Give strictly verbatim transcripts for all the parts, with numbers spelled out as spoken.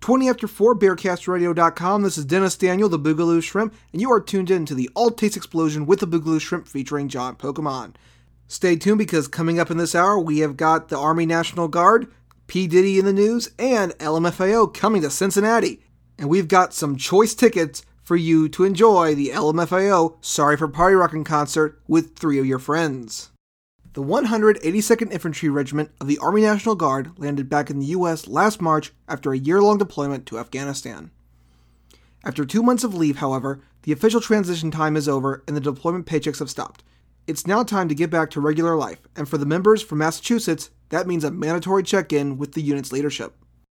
twenty after four, Bearcast Radio dot com. This is Dennis Daniel, the Boogaloo Shrimp, and you are tuned in to the All-Taste Explosion with the Boogaloo Shrimp featuring John Pokemon. Stay tuned because coming up in this hour, we have got the Army National Guard, P. Diddy in the news, and L M F A O coming to Cincinnati. And we've got some choice tickets for you to enjoy the L M F A O Sorry for Party Rockin' concert with three of your friends. The one hundred eighty-second Infantry Regiment of the Army National Guard landed back in the U S last March after a year-long deployment to Afghanistan. After two months of leave, however, the official transition time is over and the deployment paychecks have stopped. It's now time to get back to regular life, and for the members from Massachusetts, that means a mandatory check-in with the unit's leadership.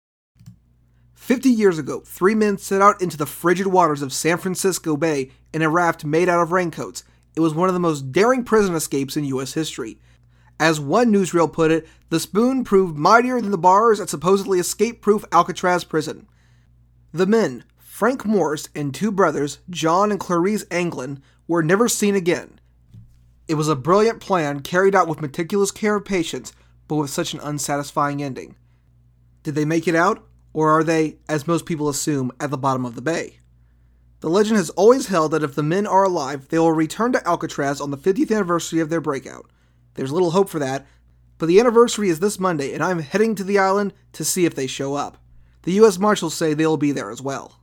Fifty years ago, three men set out into the frigid waters of San Francisco Bay in a raft made out of raincoats. It was one of the most daring prison escapes in U S history. As one newsreel put it, the spoon proved mightier than the bars at supposedly escape-proof Alcatraz prison. The men, Frank Morse and two brothers, John and Clarice Anglin, were never seen again. It was a brilliant plan carried out with meticulous care of patience, but with such an unsatisfying ending. Did they make it out, or are they, as most people assume, at the bottom of the bay? The legend has always held that if the men are alive, they will return to Alcatraz on the fiftieth anniversary of their breakout. There's little hope for that, but the anniversary is this Monday, and I'm heading to the island to see if they show up. The U S Marshals say they'll be there as well.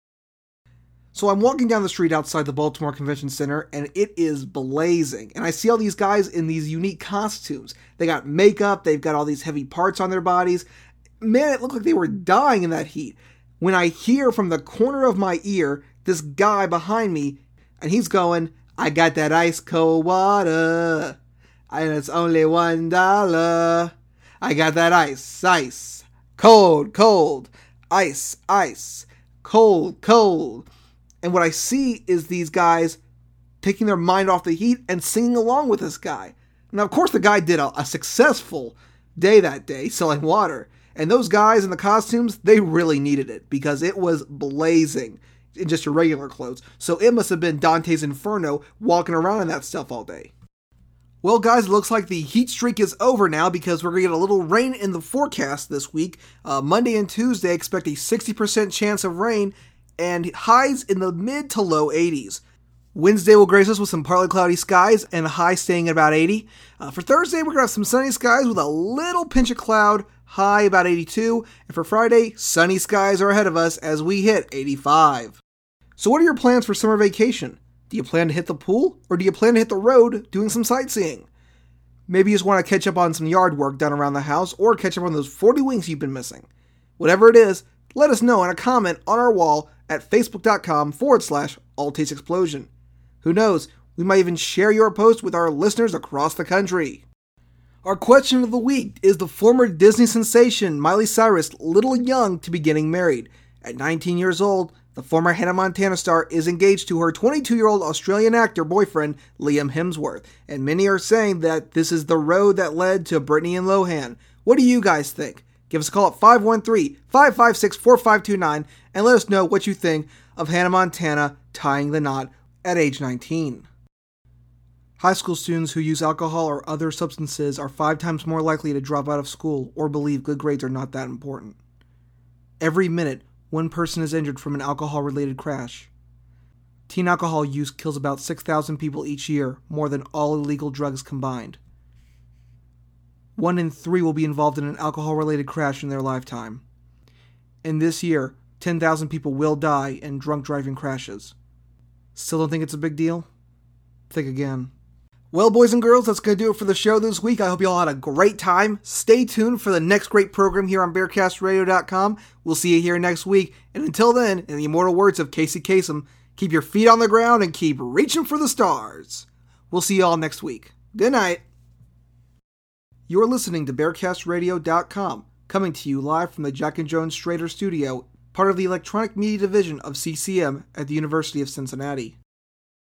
So I'm walking down the street outside the Baltimore Convention Center, and it is blazing. And I see all these guys in these unique costumes. They got makeup, they've got all these heavy parts on their bodies. Man, it looked like they were dying in that heat. When I hear from the corner of my ear this guy behind me, and he's going, I got that ice cold water, and it's only one dollar. I got that ice, ice, cold, cold, ice, ice, cold, cold. And what I see is these guys taking their mind off the heat and singing along with this guy. Now, of course, the guy did a, a successful day that day selling water. And those guys in the costumes, they really needed it because it was blazing in just your regular clothes. So it must have been Dante's Inferno walking around in that stuff all day. Well, guys, it looks like the heat streak is over now because we're going to get a little rain in the forecast this week. Uh, Monday and Tuesday, expect a sixty percent chance of rain and highs in the mid to low eighties. Wednesday will grace us with some partly cloudy skies and a high staying at about eighty. Uh, for Thursday, we're going to have some sunny skies with a little pinch of cloud, high about eighty-two. And for Friday, sunny skies are ahead of us as we hit eighty-five. So what are your plans for summer vacation? Do you plan to hit the pool, or do you plan to hit the road doing some sightseeing? Maybe you just want to catch up on some yard work done around the house, or catch up on those forty winks you've been missing. Whatever it is, let us know in a comment on our wall at facebook.com forward slash All-Taste Explosion. Who knows, we might even share your post with our listeners across the country. Our question of the week is the former Disney sensation Miley Cyrus little young to be getting married. At nineteen years old, the former Hannah Montana star is engaged to her twenty-two-year-old Australian actor boyfriend, Liam Hemsworth, and many are saying that this is the road that led to Britney and Lohan. What do you guys think? Give us a call at five one three, five five six, four five two nine and let us know what you think of Hannah Montana tying the knot at age nineteen. High school students who use alcohol or other substances are five times more likely to drop out of school or believe good grades are not that important. Every minute, one person is injured from an alcohol-related crash. Teen alcohol use kills about six thousand people each year, more than all illegal drugs combined. One in three will be involved in an alcohol-related crash in their lifetime. And this year, ten thousand people will die in drunk driving crashes. Still don't think it's a big deal? Think again. Well, boys and girls, that's going to do it for the show this week. I hope you all had a great time. Stay tuned for the next great program here on Bearcast Radio dot com. We'll see you here next week. And until then, in the immortal words of Casey Kasem, keep your feet on the ground and keep reaching for the stars. We'll see you all next week. Good night. You're listening to Bearcast Radio dot com, coming to you live from the Jack and Jones Strader Studio, part of the Electronic Media Division of C C M at the University of Cincinnati.